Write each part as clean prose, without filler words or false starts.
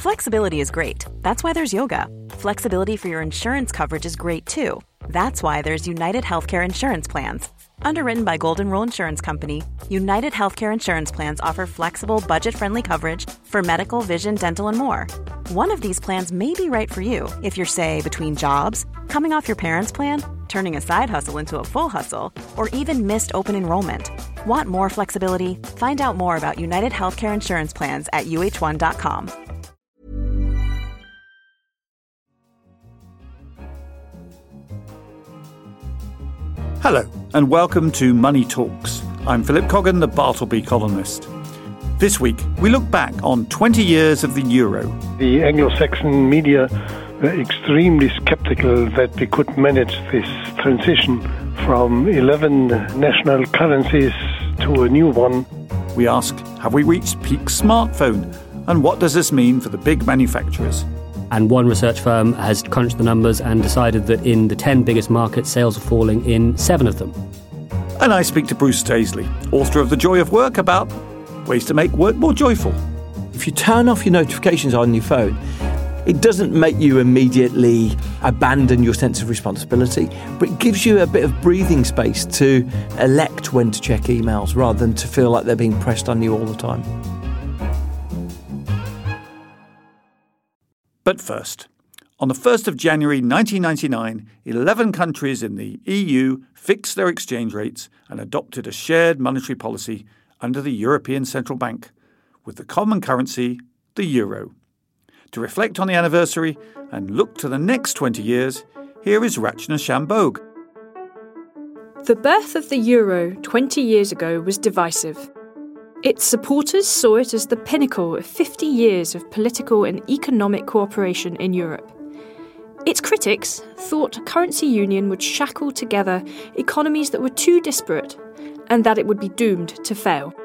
Flexibility is great. That's why there's yoga. Flexibility for your insurance coverage is great too. That's why there's United Healthcare Insurance Plans. Underwritten by Golden Rule Insurance Company, United Healthcare Insurance Plans offer flexible, budget-friendly coverage for medical, vision, dental, and more. One of these plans may be right for you if you're, say, between jobs, coming off your parents' plan, turning a side hustle into a full hustle, or even missed open enrollment. Want more flexibility? Find out more about United Healthcare Insurance Plans at uh1.com. Hello, and welcome to Money Talks. I'm Philip Coggan, the Bartleby columnist. This week, we look back on 20 years of the euro. The Anglo-Saxon media were extremely skeptical that we could manage this transition from 11 national currencies to a new one. We ask, have we reached peak smartphone? And what does this mean for the big manufacturers? And one research firm has crunched the numbers and decided that in the 10 biggest markets, sales are falling in 7 of them. And I speak to Bruce Daisley, author of The Joy of Work, about ways to make work more joyful. If you turn off your notifications on your phone, it doesn't make you immediately abandon your sense of responsibility, but it gives you a bit of breathing space to elect when to check emails rather than to feel like they're being pressed on you all the time. But first, on the 1st of January 1999, 11 countries in the EU fixed their exchange rates and adopted a shared monetary policy under the European Central Bank, with the common currency, the euro. To reflect on the anniversary and look to the next 20 years, here is Rachna Shanbhogue. The birth of the euro 20 years ago was divisive. Its supporters saw it as the pinnacle of 50 years of political and economic cooperation in Europe. Its critics thought a currency union would shackle together economies that were too disparate and that it would be doomed to fail.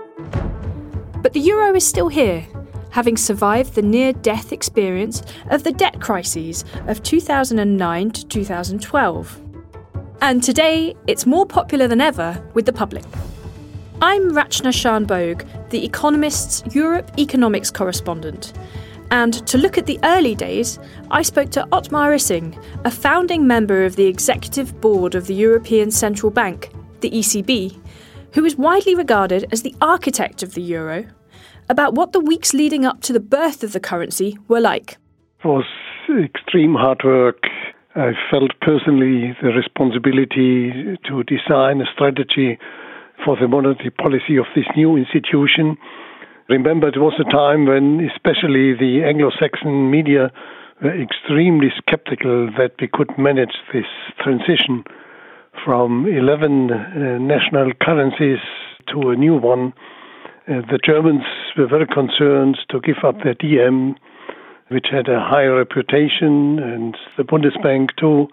But the euro is still here, having survived the near-death experience of the debt crises of 2009 to 2012. And today, it's more popular than ever with the public. I'm Rachna Shanbhogue, The Economist's Europe economics correspondent. And to look at the early days, I spoke to Otmar Issing, a founding member of the executive board of the European Central Bank, the ECB, who is widely regarded as the architect of the euro, about what the weeks leading up to the birth of the currency were like. It was extreme hard work. I felt personally the responsibility to design a strategy for the monetary policy of this new institution. Remember, it was a time when especially the Anglo-Saxon media were extremely skeptical that we could manage this transition from 11 national currencies to a new one. The Germans were very concerned to give up their DM, which had a high reputation, and the Bundesbank too.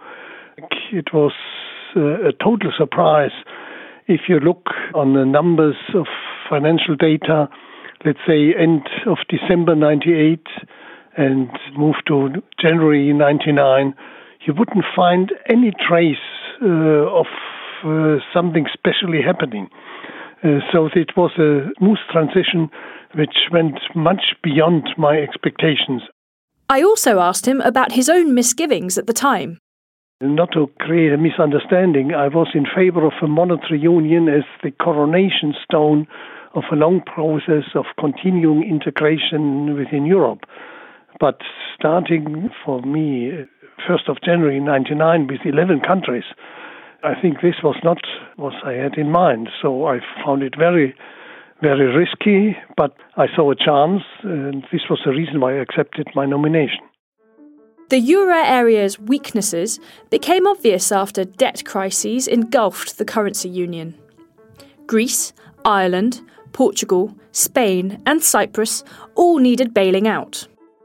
It was a total surprise. If you look on the numbers of financial data, let's say end of December 98 and move to January 99, you wouldn't find any trace of something specially happening. So it was a smooth transition which went much beyond my expectations. I also asked him about his own misgivings at the time. Not to create a misunderstanding, I was in favor of a monetary union as the coronation stone of a long process of continuing integration within Europe. But starting for me, 1st of January 1999 with 11 countries, I think this was not what I had in mind. So I found it very, very risky, but I saw a chance, and this was the reason why I accepted my nomination. The euro area's weaknesses became obvious after debt crises engulfed the currency union. Greece, Ireland, Portugal, Spain and Cyprus all needed bailing out.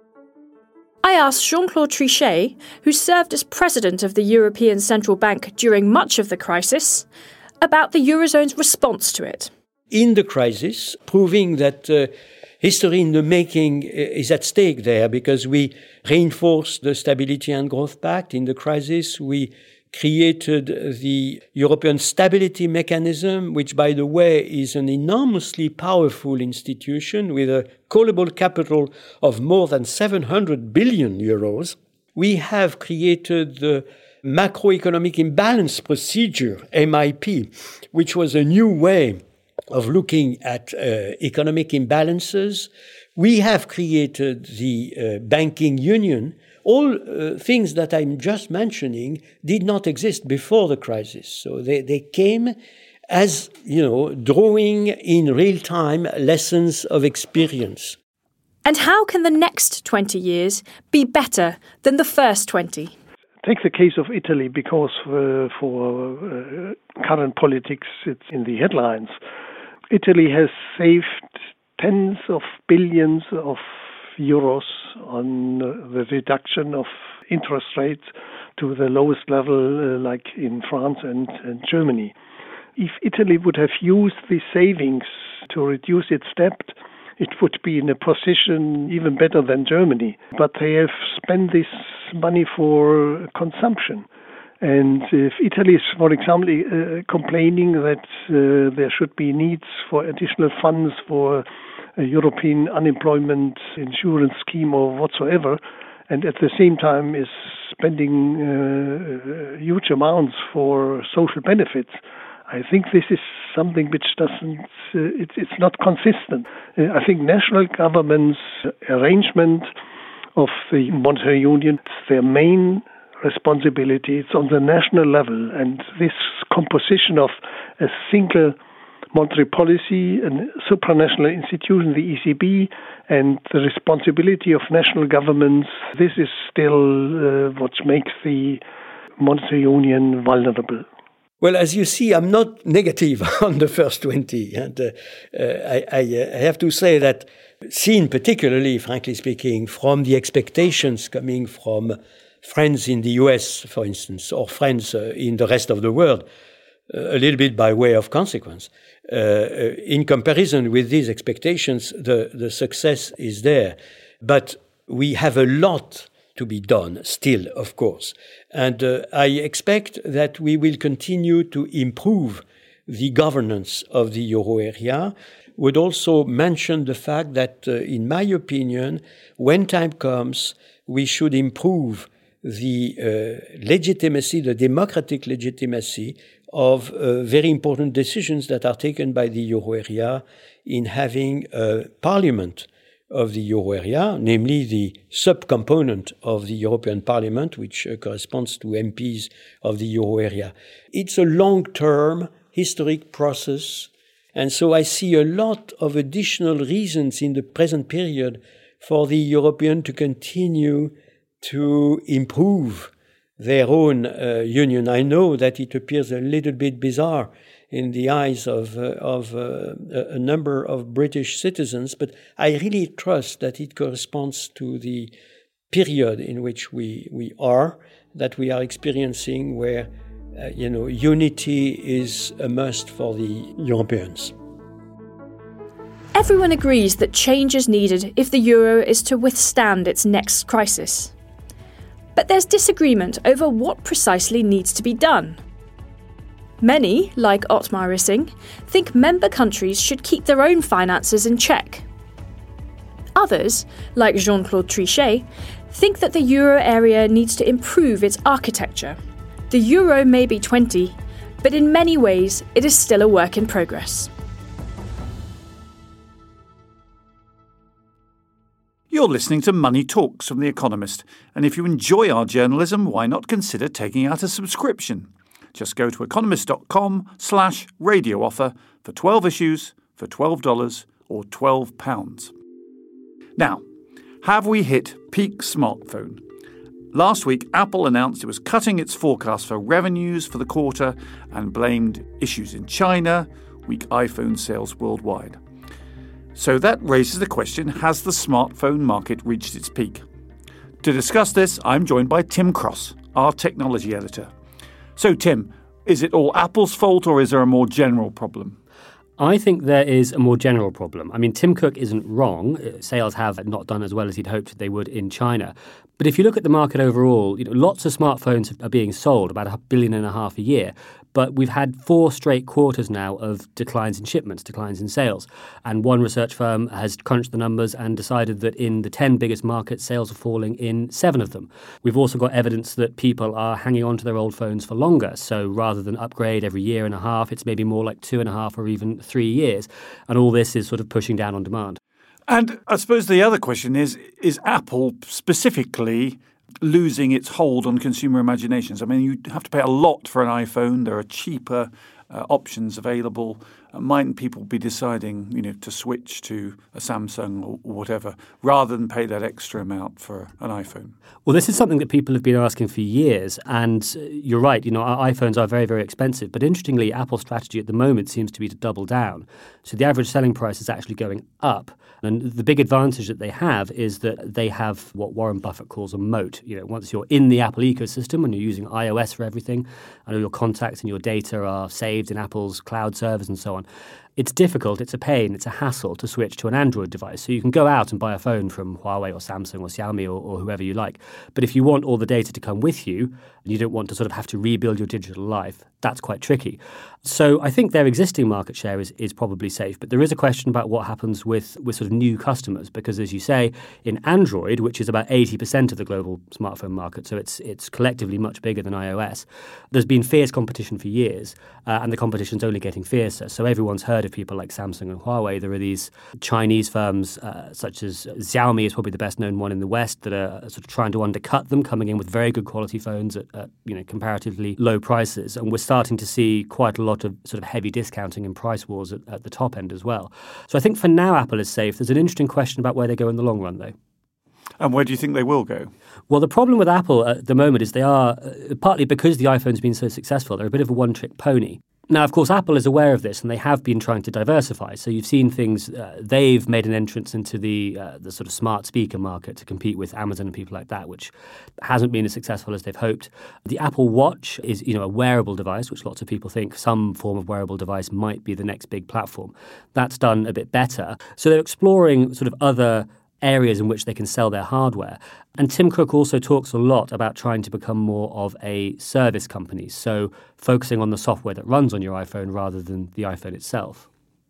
I asked Jean-Claude Trichet, who served as president of the European Central Bank during much of the crisis, about the Eurozone's response to it. In the crisis, proving that history in the making is at stake there, because we reinforced the Stability and Growth Pact in the crisis, we created the European Stability Mechanism, which, by the way, is an enormously powerful institution with a callable capital of more than 700 billion euros. We have created the Macroeconomic Imbalance Procedure, MIP, which was a new way of looking at economic imbalances. We have created the banking union. All things that I'm just mentioning did not exist before the crisis. So they came as, drawing in real time lessons of experience. And how can the next 20 years be better than the first 20? Take the case of Italy, because for current politics, it's in the headlines. Italy has saved tens of billions of euros on the reduction of interest rates to the lowest level, like in France and Germany. If Italy would have used these savings to reduce its debt, it would be in a position even better than Germany. But they have spent this money for consumption. And if Italy is, for example, complaining that there should be needs for additional funds for a European unemployment insurance scheme or whatsoever, and at the same time is spending huge amounts for social benefits, I think this is something which it's not consistent. I think national governments' arrangement of the monetary union, their main responsibility, it's on the national level, and this composition of a single monetary policy and supranational institution, the ECB, and the responsibility of national governments, this is still what makes the monetary union vulnerable. Well, as you see, I'm not negative on the first 20. And I have to say that, seen particularly, frankly speaking, from the expectations coming from friends in the US, for instance, or friends in the rest of the world, a little bit by way of consequence. In comparison with these expectations, the success is there. But we have a lot to be done still, of course. And I expect that we will continue to improve the governance of the euro area. Would also mention the fact that, in my opinion, when time comes, we should improve the legitimacy, the democratic legitimacy of very important decisions that are taken by the euro area in having a parliament of the euro area, namely the subcomponent of the European Parliament, which corresponds to MPs of the euro area. It's a long-term historic process, and so I see a lot of additional reasons in the present period for the European to continue to improve their own union. I know that it appears a little bit bizarre in the eyes of a number of British citizens, but I really trust that it corresponds to the period in which we are experiencing, where unity is a must for the Europeans. Everyone agrees that change is needed if the euro is to withstand its next crisis. But there's disagreement over what precisely needs to be done. Many, like Ottmar Issing, think member countries should keep their own finances in check. Others, like Jean-Claude Trichet, think that the euro area needs to improve its architecture. The euro may be 20, but in many ways it is still a work in progress. You're listening to Money Talks from The Economist, and if you enjoy our journalism, why not consider taking out a subscription? Just go to economist.com/radio offer for 12 issues for $12 or £12. Now, have we hit peak smartphone? Last week, Apple announced it was cutting its forecast for revenues for the quarter and blamed issues in China, weak iPhone sales worldwide. So that raises the question, has the smartphone market reached its peak? To discuss this, I'm joined by Tim Cross, our technology editor. So Tim, is it all Apple's fault or is there a more general problem? I think there is a more general problem. I mean, Tim Cook isn't wrong. Sales have not done as well as he'd hoped they would in China. But if you look at the market overall, lots of smartphones are being sold, about $1.5 billion a year. But we've had 4 straight quarters now of declines in shipments, declines in sales. And one research firm has crunched the numbers and decided that in the 10 biggest markets, sales are falling in 7 of them. We've also got evidence that people are hanging on to their old phones for longer. So rather than upgrade every year and a half, it's maybe more like 2.5 or even 3 years. And all this is sort of pushing down on demand. And I suppose the other question is Apple specifically losing its hold on consumer imaginations? I mean, you have to pay a lot for an iPhone. There are cheaper options available. Mightn't people be deciding, to switch to a Samsung or whatever, rather than pay that extra amount for an iPhone? Well, this is something that people have been asking for years. And you're right, our iPhones are very, very expensive. But interestingly, Apple's strategy at the moment seems to be to double down. So the average selling price is actually going up. And the big advantage that they have is that they have what Warren Buffett calls a moat. Once you're in the Apple ecosystem and you're using iOS for everything, and all your contacts and your data are saved in Apple's cloud servers and so on, it's difficult, it's a pain, it's a hassle to switch to an Android device. So you can go out and buy a phone from Huawei or Samsung or Xiaomi or whoever you like. But if you want all the data to come with you, and you don't want to sort of have to rebuild your digital life, that's quite tricky. So I think their existing market share is probably safe. But there is a question about what happens with sort of new customers. Because as you say, in Android, which is about 80% of the global smartphone market, so it's collectively much bigger than iOS, there's been fierce competition for years. And the competition's only getting fiercer. So everyone's heard of people like Samsung and Huawei. There are these Chinese firms such as Xiaomi is probably the best known one in the West that are sort of trying to undercut them, coming in with very good quality phones at comparatively low prices. And we're starting to see quite a lot of sort of heavy discounting and price wars at the top end as well. So I think for now Apple is safe. There's an interesting question about where they go in the long run, though. And where do you think they will go? Well, the problem with Apple at the moment is they are, partly because the iPhone's been so successful, they're a bit of a one-trick pony. Now, of course, Apple is aware of this, and they have been trying to diversify. So you've seen things, they've made an entrance into the sort of smart speaker market to compete with Amazon and people like that, which hasn't been as successful as they've hoped. The Apple Watch is, a wearable device, which lots of people think some form of wearable device might be the next big platform. That's done a bit better. So they're exploring sort of other areas in which they can sell their hardware. And Tim Cook also talks a lot about trying to become more of a service company, so focusing on the software that runs on your iPhone rather than the iPhone itself.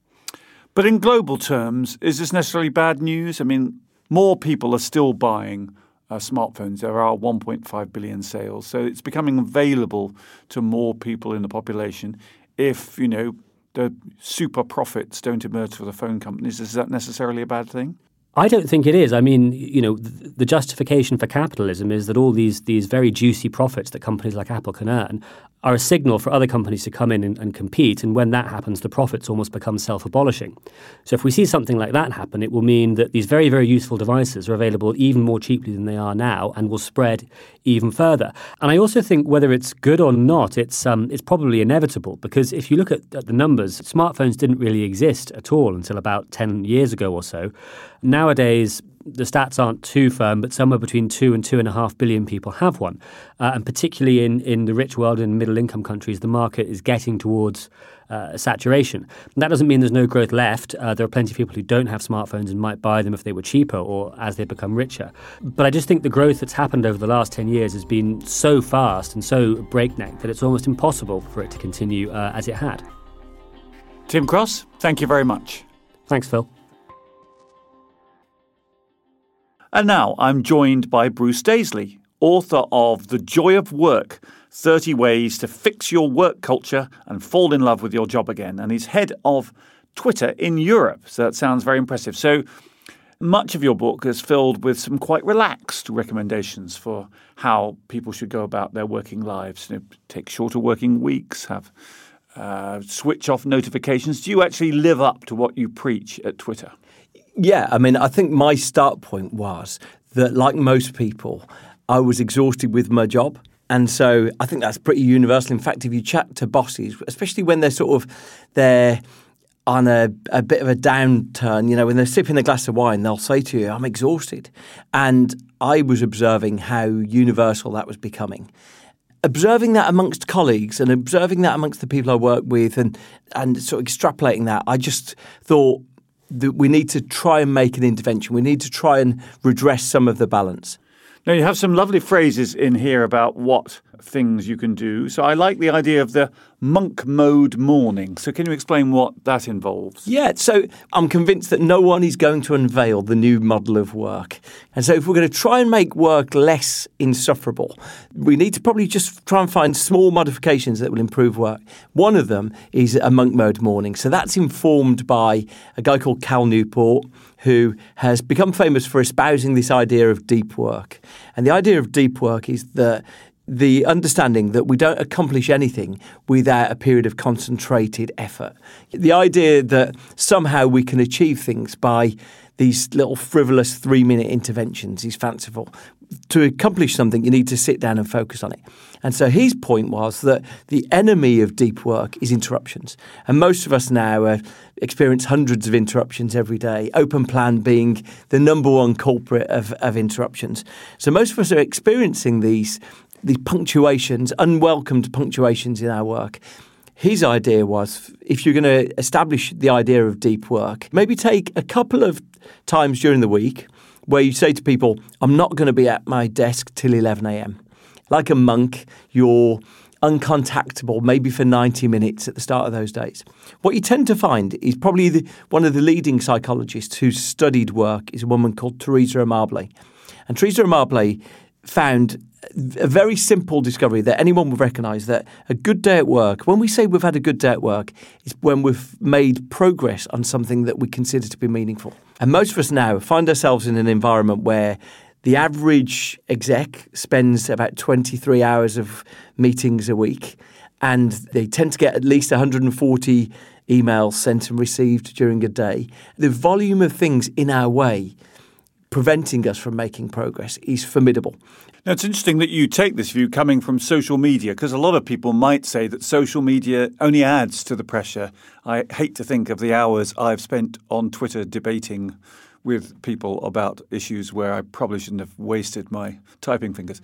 But in global terms, is this necessarily bad news? I mean, more people are still buying smartphones. There are 1.5 billion sales, so it's becoming available to more people in the population. If, the super profits don't emerge for the phone companies, is that necessarily a bad thing? I don't think it is. I mean, the justification for capitalism is that all these very juicy profits that companies like Apple can earn are a signal for other companies to come in and compete. And when that happens, the profits almost become self-abolishing. So if we see something like that happen, it will mean that these very, very useful devices are available even more cheaply than they are now and will spread even further. And I also think whether it's good or not, it's probably inevitable, because if you look at the numbers, smartphones didn't really exist at all until about 10 years ago or so. Nowadays, the stats aren't too firm, but somewhere between 2 and 2.5 billion people have one. And particularly in the rich world and middle-income countries, the market is getting towards saturation. And that doesn't mean there's no growth left. There are plenty of people who don't have smartphones and might buy them if they were cheaper or as they become richer. But I just think the growth that's happened over the last 10 years has been so fast and so breakneck that it's almost impossible for it to continue as it had. Tim Cross, thank you very much. Thanks, Phil. And now I'm joined by Bruce Daisley, author of The Joy of Work, 30 Ways to Fix Your Work Culture and Fall in Love with Your Job Again. And he's head of Twitter in Europe. So that sounds very impressive. So much of your book is filled with some quite relaxed recommendations for how people should go about their working lives. Take shorter working weeks, have switch off notifications. Do you actually live up to what you preach at Twitter? Yeah, I mean, I think my start point was that, like most people, I was exhausted with my job. And so I think that's pretty universal. In fact, if you chat to bosses, especially when they're on a bit of a downturn, when they're sipping a glass of wine, they'll say to you, I'm exhausted. And I was observing how universal that was becoming. observing that amongst colleagues and observing that amongst the people I work with and sort of extrapolating that, I just thought that we need to try and make an intervention. We need to try and redress some of the balance. Now, you have some lovely phrases in here about what things you can do. So I like the idea of the monk mode morning. So can you explain what that involves? Yeah, so I'm convinced that no one is going to unveil the new model of work. And so if we're going to try and make work less insufferable, we need to probably just try and find small modifications that will improve work. One of them is a monk mode morning. So that's informed by a guy called Cal Newport, who has become famous for espousing this idea of deep work. And the idea of deep work is that the understanding that we don't accomplish anything without a period of concentrated effort. The idea that somehow we can achieve things by these little frivolous 3-minute interventions is fanciful. To accomplish something, you need to sit down and focus on it. And so his point was that the enemy of deep work is interruptions. And most of us now experience hundreds of interruptions every day, open plan being the number one culprit of interruptions. So most of us are experiencing these punctuations, unwelcomed punctuations in our work. His idea was, if you're going to establish the idea of deep work, maybe take a couple of times during the week where you say to people, I'm not going to be at my desk till 11 a.m. Like a monk, you're uncontactable, maybe for 90 minutes at the start of those days. What you tend to find is probably one of the leading psychologists who's studied work is a woman called Teresa Amabile. And Teresa Amabile found a very simple discovery that anyone would recognise, that a good day at work, when we say we've had a good day at work, is when we've made progress on something that we consider to be meaningful. And most of us now find ourselves in an environment where the average exec spends about 23 hours of meetings a week, and they tend to get at least 140 emails sent and received during a day. The volume of things in our way preventing us from making progress is formidable. Now, it's interesting that you take this view coming from social media, because a lot of people might say that social media only adds to the pressure. I hate to think of the hours I've spent on Twitter debating with people about issues where I probably shouldn't have wasted my typing fingers.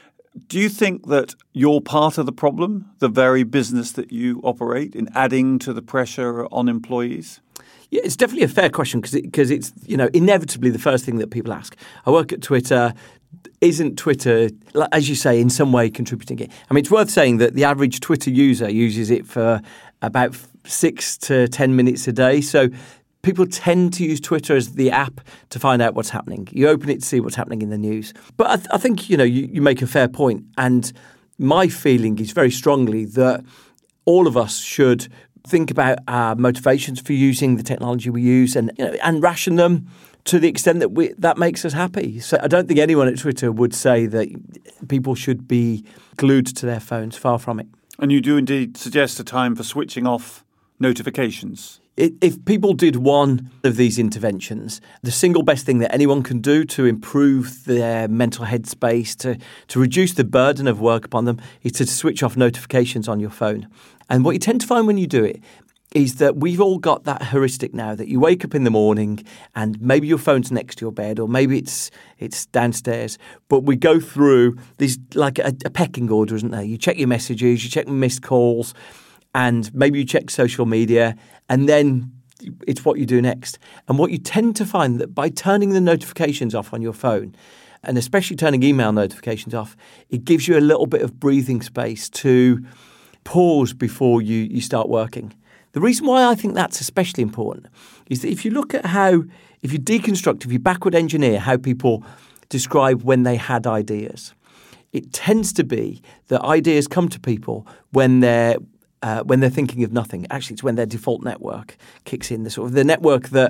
Do you think that you're part of the problem, the very business that you operate, in adding to the pressure on employees? Yeah, it's definitely a fair question because it's inevitably the first thing that people ask. I work at Twitter. Isn't Twitter, as you say, in some way contributing it? I mean, it's worth saying that the average Twitter user uses it for about 6 to 10 minutes a day. So people tend to use Twitter as the app to find out what's happening. You open it to see what's happening in the news. But I think, you make a fair point. And my feeling is very strongly that all of us should think about our motivations for using the technology we use and ration them to the extent that that makes us happy. So I don't think anyone at Twitter would say that people should be glued to their phones, far from it. And you do indeed suggest a time for switching off notifications. If people did one of these interventions, the single best thing that anyone can do to improve their mental headspace, to reduce the burden of work upon them, is to switch off notifications on your phone. And what you tend to find when you do it is that we've all got that heuristic now that you wake up in the morning and maybe your phone's next to your bed or maybe it's downstairs, but we go through these like a pecking order, isn't there? You check your messages, you check missed calls, and maybe you check social media, and then it's what you do next. And what you tend to find that by turning the notifications off on your phone, and especially turning email notifications off, it gives you a little bit of breathing space to pause before you start working. The reason why I think that's especially important is that if you look at if you deconstruct, if you backward engineer how people describe when they had ideas, it tends to be that ideas come to people when they're thinking of nothing. Actually, it's when their default network kicks in, the network that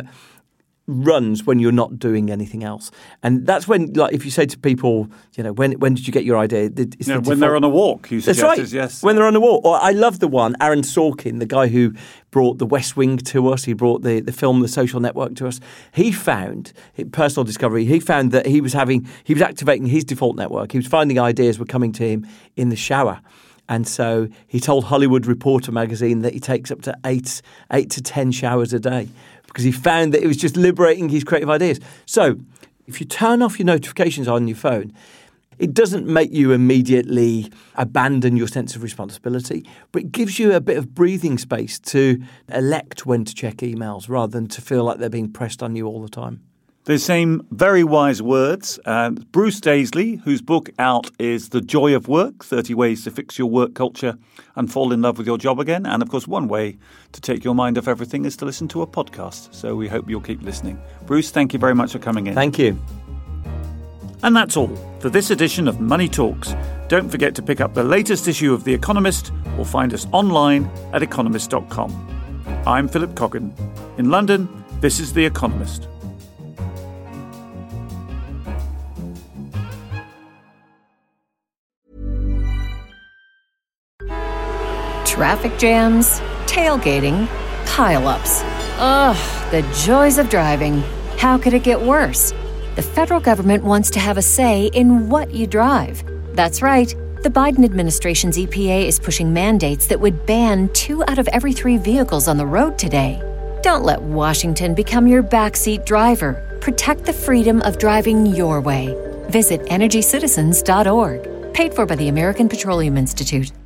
runs when you're not doing anything else. And that's when, like, if you say to people, when did you get your idea? It's when they're on a walk, you suggest. That's right. Yes. When they're on a walk. Or I love the one, Aaron Sorkin, the guy who brought The West Wing to us. He brought the film The Social Network to us. He found, personal discovery, he found that he was activating his default network. He was finding ideas were coming to him in the shower. And so he told Hollywood Reporter magazine that he takes up to 8 to 10 showers a day because he found that it was just liberating his creative ideas. So if you turn off your notifications on your phone, It doesn't make you immediately abandon your sense of responsibility, but it gives you a bit of breathing space to elect when to check emails rather than to feel like they're being pressed on you all the time. The same very wise words. Bruce Daisley, whose book out is The Joy of Work, 30 Ways to Fix Your Work Culture and Fall in Love with Your Job Again. And of course, one way to take your mind off everything is to listen to a podcast. So we hope you'll keep listening. Bruce, thank you very much for coming in. Thank you. And that's all for this edition of Money Talks. Don't forget to pick up the latest issue of The Economist or find us online at economist.com. I'm Philip Coggan. In London, this is The Economist. Traffic jams, tailgating, pile-ups. Ugh, the joys of driving. How could it get worse? The federal government wants to have a say in what you drive. That's right. The Biden administration's EPA is pushing mandates that would ban 2 out of every 3 vehicles on the road today. Don't let Washington become your backseat driver. Protect the freedom of driving your way. Visit EnergyCitizens.org. Paid for by the American Petroleum Institute.